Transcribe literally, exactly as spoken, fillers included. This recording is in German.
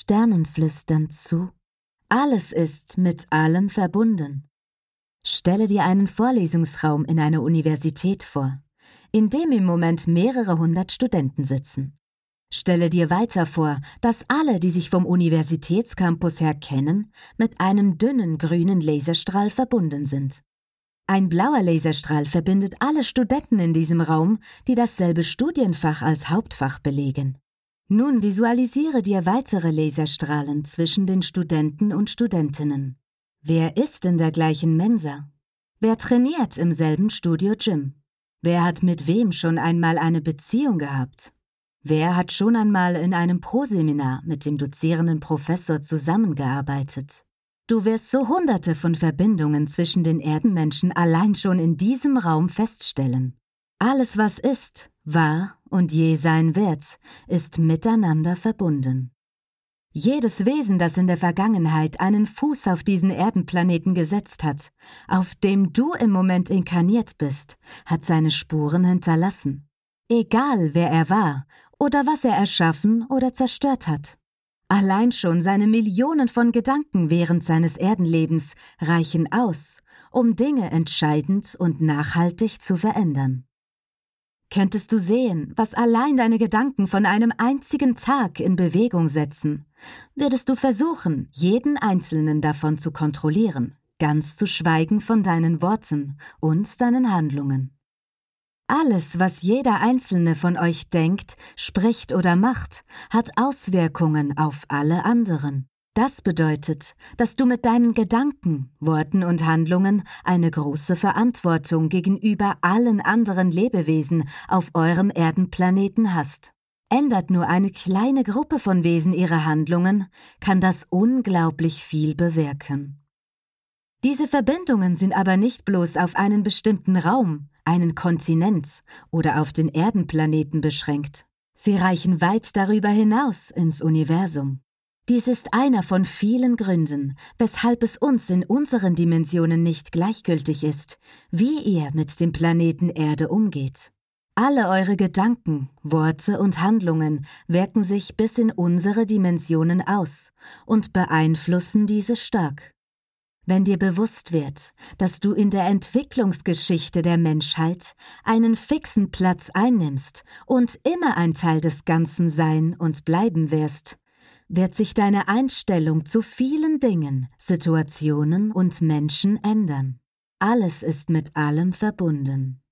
Sternen flüsternd zu. Alles ist mit allem verbunden. Stelle dir einen Vorlesungsraum in einer Universität vor, in dem im Moment mehrere hundert Studenten sitzen. Stelle dir weiter vor, dass alle, die sich vom Universitätscampus her kennen, mit einem dünnen grünen Laserstrahl verbunden sind. Ein blauer Laserstrahl verbindet alle Studenten in diesem Raum, die dasselbe Studienfach als Hauptfach belegen. Nun visualisiere dir weitere Laserstrahlen zwischen den Studenten und Studentinnen. Wer isst in der gleichen Mensa? Wer trainiert im selben Studio-Gym? Wer hat mit wem schon einmal eine Beziehung gehabt? Wer hat schon einmal in einem Proseminar mit dem dozierenden Professor zusammengearbeitet? Du wirst so hunderte von Verbindungen zwischen den Erdenmenschen allein schon in diesem Raum feststellen. Alles, was ist, war und je sein wird, ist miteinander verbunden. Jedes Wesen, das in der Vergangenheit einen Fuß auf diesen Erdenplaneten gesetzt hat, auf dem du im Moment inkarniert bist, hat seine Spuren hinterlassen. Egal, wer er war oder was er erschaffen oder zerstört hat. Allein schon seine Millionen von Gedanken während seines Erdenlebens reichen aus, um Dinge entscheidend und nachhaltig zu verändern. Könntest du sehen, was allein deine Gedanken von einem einzigen Tag in Bewegung setzen, würdest du versuchen, jeden einzelnen davon zu kontrollieren, ganz zu schweigen von deinen Worten und deinen Handlungen. Alles, was jeder Einzelne von euch denkt, spricht oder macht, hat Auswirkungen auf alle anderen. Das bedeutet, dass du mit deinen Gedanken, Worten und Handlungen eine große Verantwortung gegenüber allen anderen Lebewesen auf eurem Erdenplaneten hast. Ändert nur eine kleine Gruppe von Wesen ihre Handlungen, kann das unglaublich viel bewirken. Diese Verbindungen sind aber nicht bloß auf einen bestimmten Raum, einen Kontinent oder auf den Erdenplaneten beschränkt. Sie reichen weit darüber hinaus ins Universum. Dies ist einer von vielen Gründen, weshalb es uns in unseren Dimensionen nicht gleichgültig ist, wie ihr mit dem Planeten Erde umgeht. Alle eure Gedanken, Worte und Handlungen wirken sich bis in unsere Dimensionen aus und beeinflussen diese stark. Wenn dir bewusst wird, dass du in der Entwicklungsgeschichte der Menschheit einen fixen Platz einnimmst und immer ein Teil des Ganzen sein und bleiben wirst, wird sich deine Einstellung zu vielen Dingen, Situationen und Menschen ändern. Alles ist mit allem verbunden.